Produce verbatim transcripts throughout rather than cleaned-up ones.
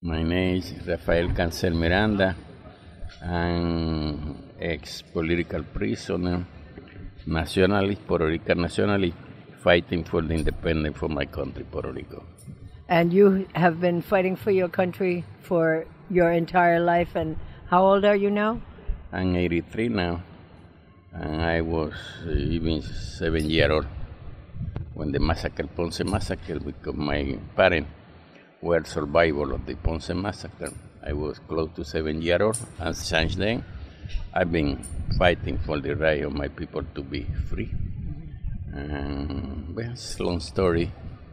My name is Rafael Cancel Miranda. I'm ex-political prisoner, nationalist, Puerto Rican nationalist, fighting for the independence for my country, Puerto Rico. And you have been fighting for your country for your entire life. And how old are you now? I'm eighty-three now, and I was uh, even seven years old when the massacre, Ponce massacre, because my parents were survivors of the Ponce massacre. I was close to seven years old, and since then, I've been fighting for the right of my people to be free. And well, it's a long story.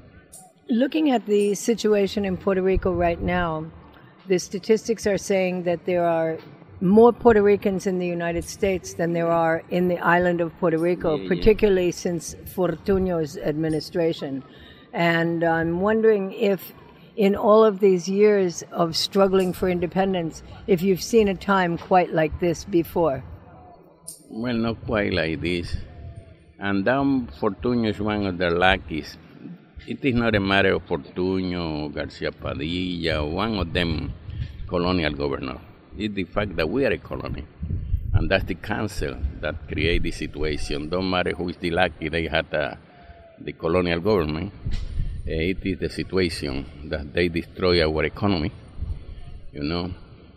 Looking at the situation in Puerto Rico right now, the statistics are saying that there are more Puerto Ricans in the United States than there are in the island of Puerto Rico, yeah, particularly yeah. since Fortuño's administration. And I'm wondering if in all of these years of struggling for independence, if you've seen a time quite like this before. Well, not quite like this. And then Fortuño is one of the luckiest. It is not a matter of Fortuño, Garcia Padilla, one of them colonial governors. It's the fact that we are a colony. And that's the council that created the situation. Don't matter who is the lucky, they had uh, the colonial government. Uh, it is the situation that they destroy our economy, you know,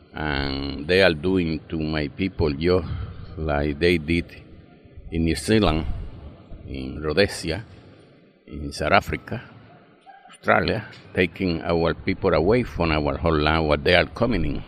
and they are doing to my people just like they did in New Zealand, in Rhodesia, in South Africa, Australia, taking our people away from our whole land, what they are coming in,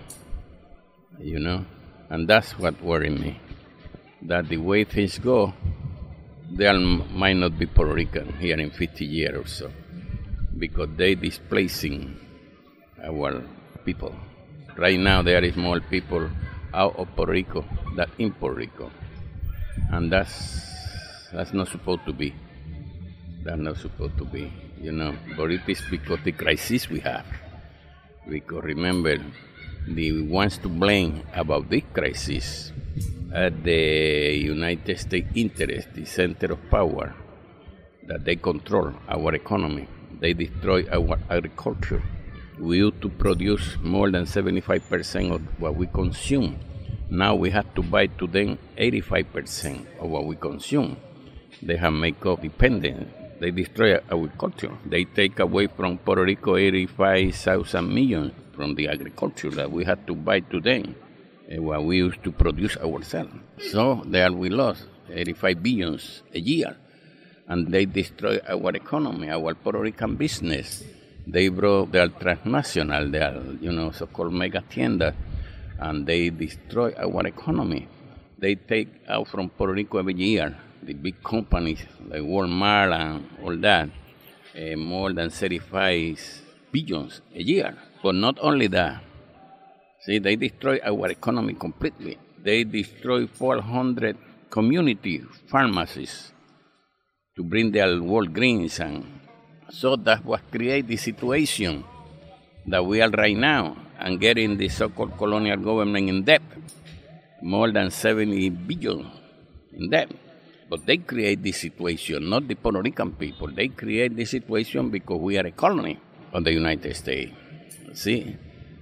you know, and that's what worries me, that the way things go, there might not be Puerto Rican here in fifty years or so, because they displacing our people. Right now there is more people out of Puerto Rico than in Puerto Rico, and that's that's not supposed to be. That's not supposed to be, you know. But it is because the crisis we have. Because remember, the ones to blame about this crisis are the United States interest, the center of power, that they control our economy. They destroy our agriculture. We used to produce more than seventy-five percent of what we consume. Now we have to buy to them eighty-five percent of what we consume. They have made us dependent. They destroy our culture. They take away from Puerto Rico eighty-five thousand million from the agriculture that we had to buy to them, uh, what we used to produce ourselves. So there we lost eighty-five billions a year. And they destroy our economy, our Puerto Rican business. They brought their transnational, their, you know, so-called mega tiendas, and they destroy our economy. They take out from Puerto Rico every year, the big companies like Walmart and all that, uh, more than thirty-five billions a year. But not only that, see, they destroy our economy completely. They destroy four hundred community pharmacies to bring their Walgreens, and so that was create the situation that we are right now, and getting the so-called colonial government in debt, more than seventy billion in debt. But they create this situation, not the Puerto Rican people. They create this situation because we are a colony of the United States. See,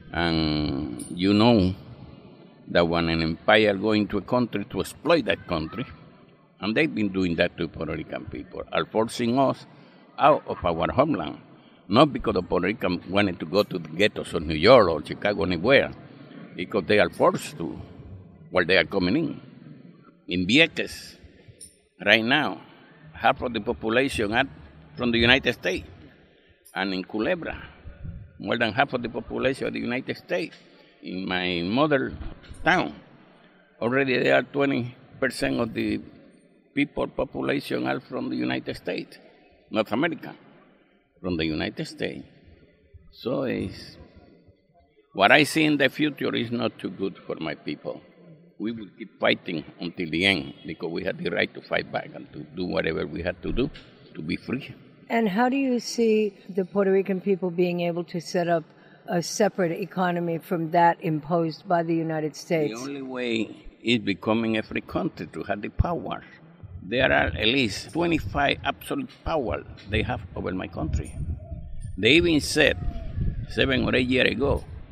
and you know that when an empire goes into a country to exploit that country, and they've been doing that to Puerto Rican people, are forcing us out of our homeland. Not because the Puerto Rican wanted to go to the ghettos of New York or Chicago, anywhere, because they are forced to, while they are coming in. In Vieques, right now, half of the population are from the United States. And in Culebra, more than half of the population of the United States. In my mother town, already there are twenty percent of the people population are from the United States, North America, from the United States. So it's, what I see in the future is not too good for my people. We will keep fighting until the end because we had the right to fight back and to do whatever we had to do to be free. And how do you see the Puerto Rican people being able to set up a separate economy from that imposed by the United States? The only way is becoming a free country to have the power. There are at least twenty-five absolute power they have over my country. They even said seven or eight years ago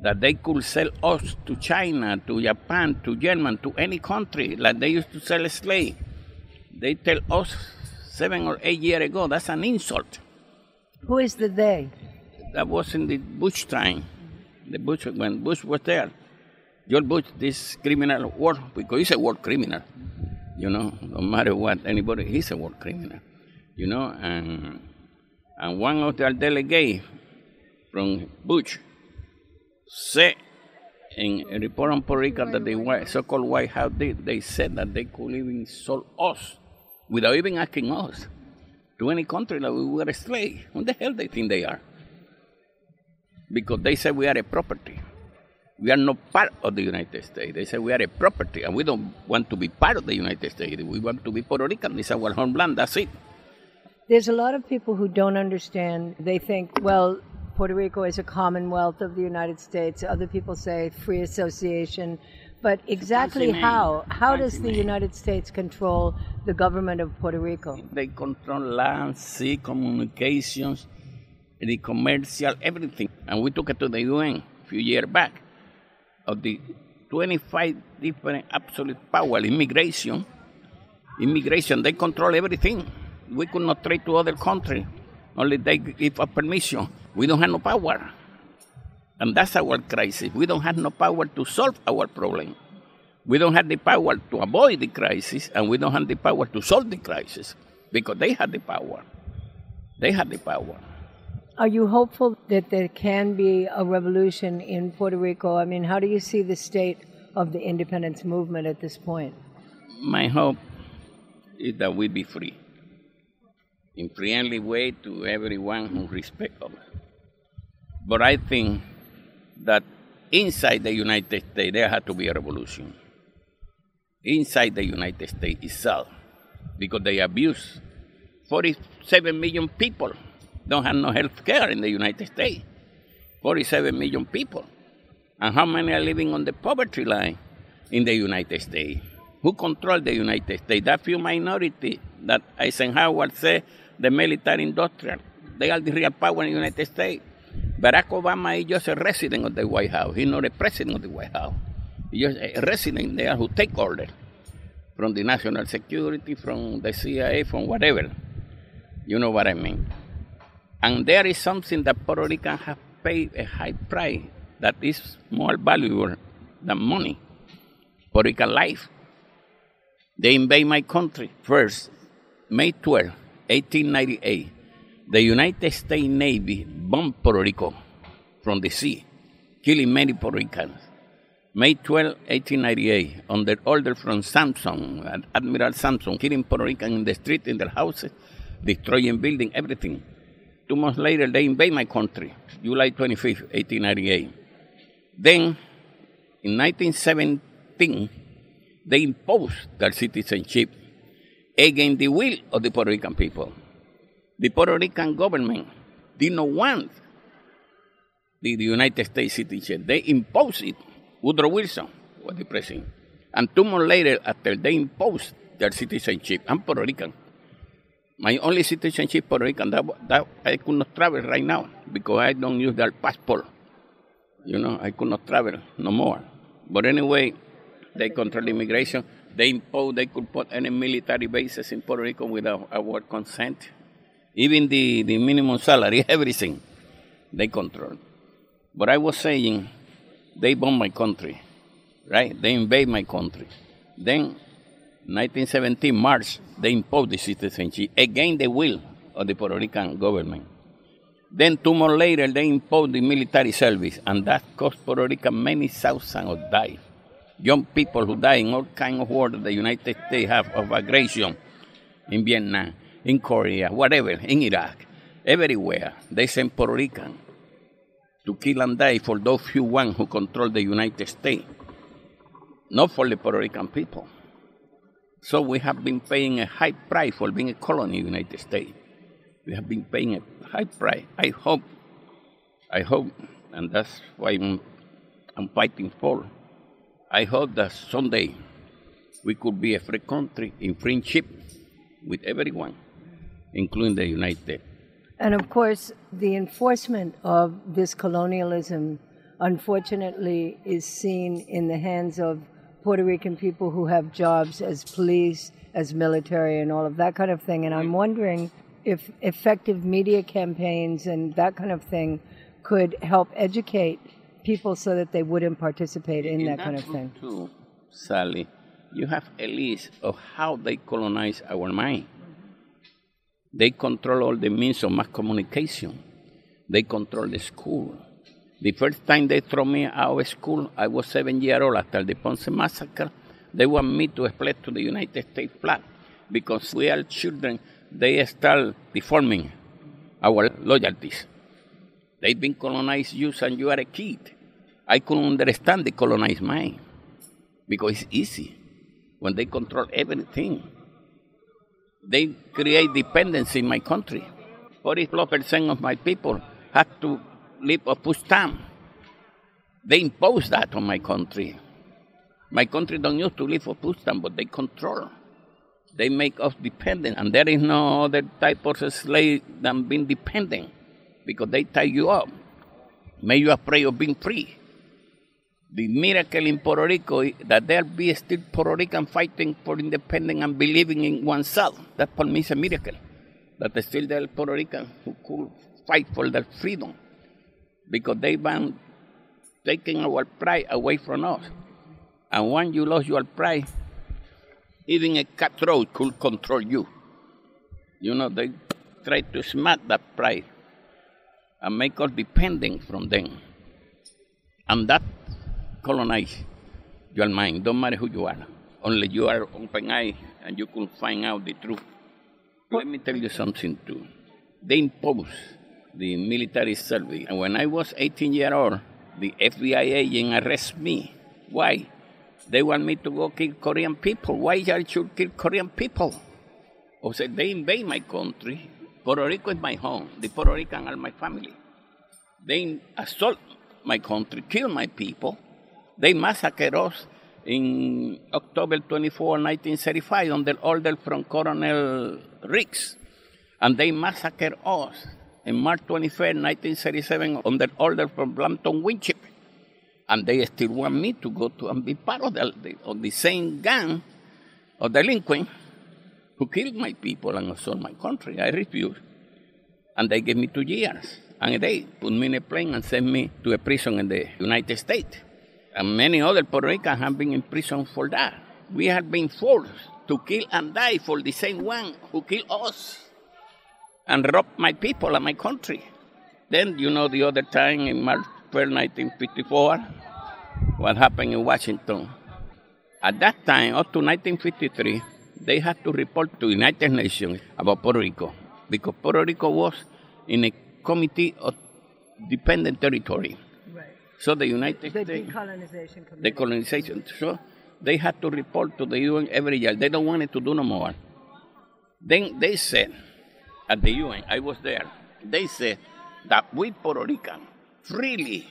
that they could sell us to China, to Japan, to Germany, to any country, like they used to sell slaves. They tell us seven or eight years ago, that's an insult. Who is the they? That was in the Bush time, the Bush, when Bush was there. George Bush, this criminal war, because he's a war criminal, you know, no matter what, anybody, he's a war criminal, you know, and, and one of their delegates from Bush said in a report on Puerto Rico that the so-called White House did, they said that they could even sell us without even asking us to any country that we were a slave. What the hell they think they are? Because they said we are a property. We are not part of the United States. They say we are a property, and we don't want to be part of the United States. We want to be Puerto Rican. This is our homeland. That's it. There's a lot of people who don't understand. They think, well, Puerto Rico is a commonwealth of the United States. Other people say free association. But exactly how? How does the United States control the government of Puerto Rico? They control land, sea, communications, the commercial, everything. And we took it to the U N a few years back. Of the twenty-five different absolute power, immigration, immigration, they control everything. We could not trade to other countries. Only they give us permission. We don't have no power. And that's our crisis. We don't have no power to solve our problem. We don't have the power to avoid the crisis, and we don't have the power to solve the crisis, because they have the power. They have the power. Are you hopeful that there can be a revolution in Puerto Rico? I mean, how do you see the state of the independence movement at this point? My hope is that we be free, in friendly way to everyone who respects us. But I think that inside the United States, there has to be a revolution. Inside the United States itself, because they abuse forty-seven million people. Don't have no health care in the United States. forty-seven million people. And how many are living on the poverty line in the United States? Who control the United States? That few minority that Eisenhower said, the military industrial, they are the real power in the United States. Barack Obama is just a resident of the White House. He's not a president of the White House. He's just a resident there who take orders from the national security, from the C I A, from whatever. You know what I mean? And there is something that Puerto Rican have paid a high price that is more valuable than money. Puerto Rican life. They invade my country first, May twelfth, eighteen ninety-eight. The United States Navy bombed Puerto Rico from the sea, killing many Puerto Ricans. May twelfth, eighteen ninety-eight, under order from Sampson, Admiral Sampson, killing Puerto Ricans in the street, in their houses, destroying buildings, everything. Two months later, they invade my country, July twenty-fifth, eighteen ninety-eight. Then, in nineteen seventeen, they imposed their citizenship against the will of the Puerto Rican people. The Puerto Rican government did not want the, the United States citizenship. They imposed it. Woodrow Wilson was the president. And two months later, after they imposed their citizenship, I'm Puerto Rican. My only citizenship Puerto Rican, that, that I could not travel right now because I don't use their passport. You know, I could not travel no more. But anyway, they control immigration. They impose, they could put any military bases in Puerto Rico without our consent. Even the, the minimum salary, everything, they control. But I was saying, they bomb my country, right? They invade my country. Then, nineteen seventeen, March, they imposed the citizenship against the will of the Puerto Rican government. Then two months later, they imposed the military service, and that cost Puerto Rico many thousands of die. Young people who die in all kinds of wars that the United States have of aggression in Vietnam, in Korea, whatever, in Iraq, everywhere. They send Puerto Rican to kill and die for those few ones who control the United States, not for the Puerto Rican people. So we have been paying a high price for being a colony in the United States. We have been paying a high price. I hope, I hope, and that's why I'm, I'm fighting for, I hope that someday we could be a free country in friendship with everyone, including the United States. And of course, the enforcement of this colonialism unfortunately, is seen in the hands of Puerto Rican people who have jobs as police, as military, and all of that kind of thing. And I'm wondering if effective media campaigns and that kind of thing could help educate people so that they wouldn't participate in, in that kind of thing. Too, Sally, you have a list of how they colonize our mind. They control all the means of mass communication. They control the school. The first time they threw me out of school, I was seven years old after the Ponce massacre. They want me to explain to the United States flag because we are children. They start deforming our loyalties. They've been colonized you since you are a kid. I couldn't understand the colonized mind because it's easy when they control everything. They create dependency in my country. forty-four percent of my people have to live a push stamp. They impose that on my country. My country don't used to live for push stamp, but they control. They make us dependent, and there is no other type of slave than being dependent because they tie you up, make you afraid of being free. The miracle in Puerto Rico is that there be still Puerto Rican fighting for independence and believing in oneself. That for me is a miracle. That there's still there Puerto Rican who could fight for their freedom because they've been taking our pride away from us. And when you lose your pride, even a cutthroat could control you. You know, they try to smack that pride and make us dependent from them. And that colonize your mind, don't matter who you are. Only you are open-eyed and you can find out the truth. Let me tell you something too. They impose the military service. And when I was eighteen years old, the F B I agent arrested me. Why? They want me to go kill Korean people. Why I should kill Korean people? I said, they invade my country. Puerto Rico is my home. The Puerto Rican are my family. They assault my country, kill my people. They massacred us in October twenty-fourth, nineteen thirty-five, under order from Colonel Riggs. And they massacred us in March twenty-first, nineteen thirty-seven, under order from Blanton Winship. And they still want me to go to and be part of the, the, of the same gang of delinquents who killed my people and assault my country. I refused. And they gave me two years. And they put me in a plane and sent me to a prison in the United States. And many other Puerto Ricans have been in prison for that. We have been forced to kill and die for the same one who killed us and robbed my people and my country. Then, you know, the other time in March first, nineteen fifty-four, what happened in Washington. At that time, up to nineteen fifty-three, they had to report to the United Nations about Puerto Rico because Puerto Rico was in a committee of dependent territory. Right. So the United The States... decolonization committee. Decolonization. So they had to report to the U N every year. They don't want it to do no more. Then they said, at the U N, I was there, they said that we Puerto Rican freely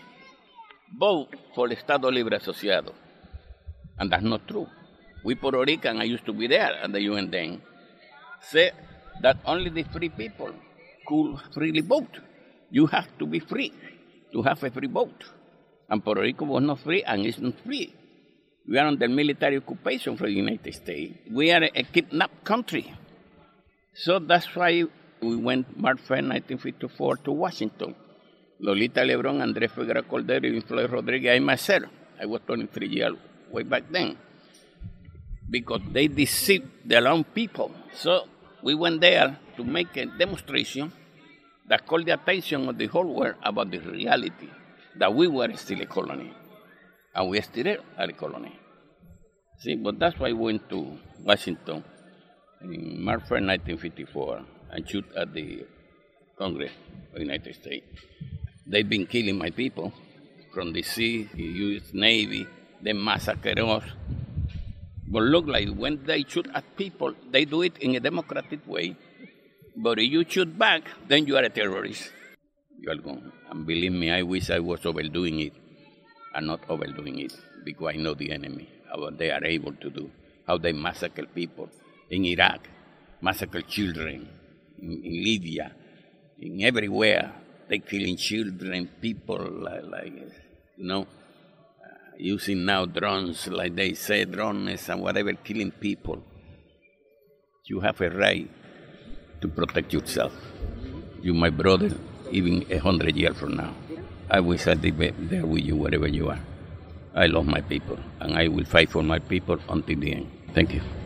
vote for the Estado Libre Asociado. And that's not true. We Puerto Rican, I used to be there at the U N then, said that only the free people could freely vote. You have to be free to have a free vote. And Puerto Rico was not free and is not free. We are under military occupation from the United States. We are a kidnapped country. So that's why we went March first, nineteen fifty-four to Washington. Lolita Lebron, Andrés Figueroa Cordero, and Floyd Rodriguez, and myself. I was twenty-three years way back then. Because they deceived their own people. So we went there to make a demonstration that called the attention of the whole world about the reality that we were still a colony. And we still are a colony. See, but that's why we went to Washington in March first, nineteen fifty-four, and shoot at the Congress of the United States. They've been killing my people from the sea, the U S Navy, they massacre us. But look like when they shoot at people, they do it in a democratic way. But if you shoot back, then you are a terrorist. You are gone. And believe me, I wish I was overdoing it. I'm not overdoing it because I know the enemy, what they are able to do, how they massacre people in Iraq, massacre children in, in Libya, in everywhere. They killing children, people like, like you know, uh, using now drones, like they say, drones and whatever, killing people. You have a right to protect yourself. You, my brother, even a hundred years from now, I wish I'd be there with you wherever you are. I love my people, and I will fight for my people until the end. Thank you.